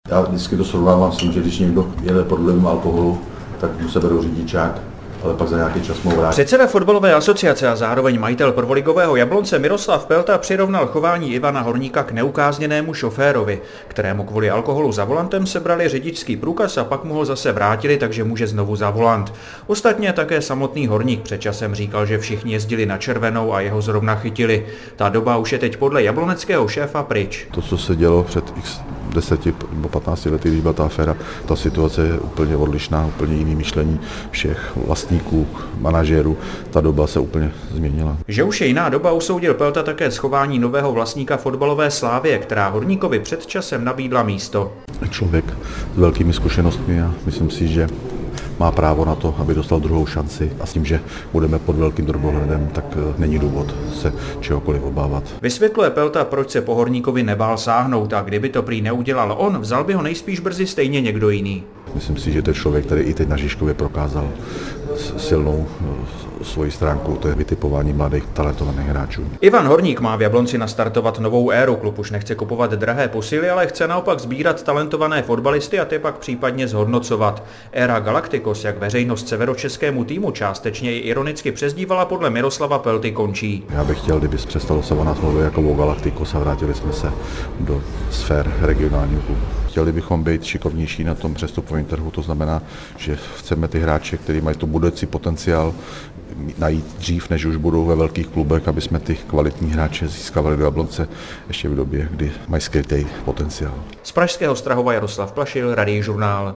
Já vždycky to srovnávám s tím, že když někdo jede pod vlivem alkoholu, tak mu se berou řidičák, ale pak za nějaký čas mu vrátí. Předseda fotbalové asociace a zároveň majitel prvoligového Jablonce Miroslav Pelta přirovnal chování Ivana Horníka k neukázněnému šoférovi, kterému kvůli alkoholu za volantem sebrali řidičský průkaz a pak mu ho zase vrátili, takže může znovu za volant. Ostatně také samotný Horník před časem říkal, že všichni jezdili na červenou a jeho zrovna chytili. Ta doba už je teď podle jabloneckého šéfa pryč. To, co se dělo před 10 nebo 15 lety, když byla ta aféra, ta situace je úplně odlišná, úplně jiný myšlení všech vlastníků, manažérů, ta doba se úplně změnila. Že už je jiná doba, usoudil Pelta také schování nového vlastníka fotbalové Slavie, která Horníkovi před časem nabídla místo. Člověk s velkými zkušenostmi a myslím si, že má právo na to, aby dostal druhou šanci a s tím, že budeme pod velkým drobnohledem, tak není důvod se čehokoliv obávat. Vysvětluje Pelta, proč se po Horníkovi nebál sáhnout a kdyby to prý neudělal on, vzal by ho nejspíš brzy stejně někdo jiný. Myslím si, že to je člověk, který i teď na Žižkově prokázal silnou svoji stránku, to je vytipování mladých talentovaných hráčů. Ivan Horník má v Jablonci nastartovat novou éru. Klub už nechce kupovat drahé posily, ale chce naopak sbírat talentované fotbalisty a ty pak případně zhodnocovat. Éra Galacticos, jak veřejnost severočeskému týmu částečně i ironicky přezdívala, podle Miroslava Pelty končí. Já bych chtěl, kdyby přestalo se o nás mluvit jako o Galacticos a vrátili jsme se do sfér regionálního klubu. Chtěli bychom být šikovnější na tom přestupovém trhu, to znamená, že chceme ty hráče, kteří mají tu budoucí potenciál, najít dřív, než už budou ve velkých klubech, aby jsme ty kvalitní hráče získávali do Jablonce ještě v době, kdy mají skrytý potenciál. Z pražského Strahova Jaroslav Plašil, Radiožurnál.